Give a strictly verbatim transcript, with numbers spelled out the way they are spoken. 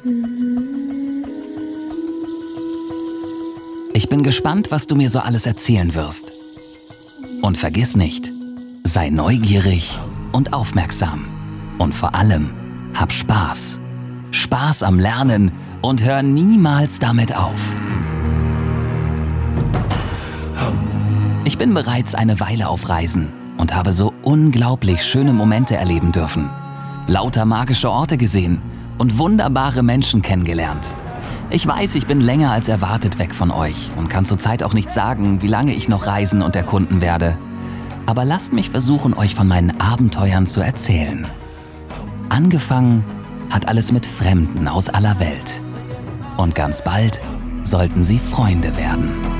Ich bin gespannt, was du mir so alles erzählen wirst. Und vergiss nicht, sei neugierig und aufmerksam. Und vor allem, hab Spaß. Spaß am Lernen und hör niemals damit auf. Ich bin bereits eine Weile auf Reisen und habe so unglaublich schöne Momente erleben dürfen. Lauter magische Orte gesehen und wunderbare Menschen kennengelernt. Ich weiß, ich bin länger als erwartet weg von euch und kann zurzeit auch nicht sagen, wie lange ich noch reisen und erkunden werde. Aber lasst mich versuchen, euch von meinen Abenteuern zu erzählen. Angefangen hat alles mit Fremden aus aller Welt. Und ganz bald sollten sie Freunde werden.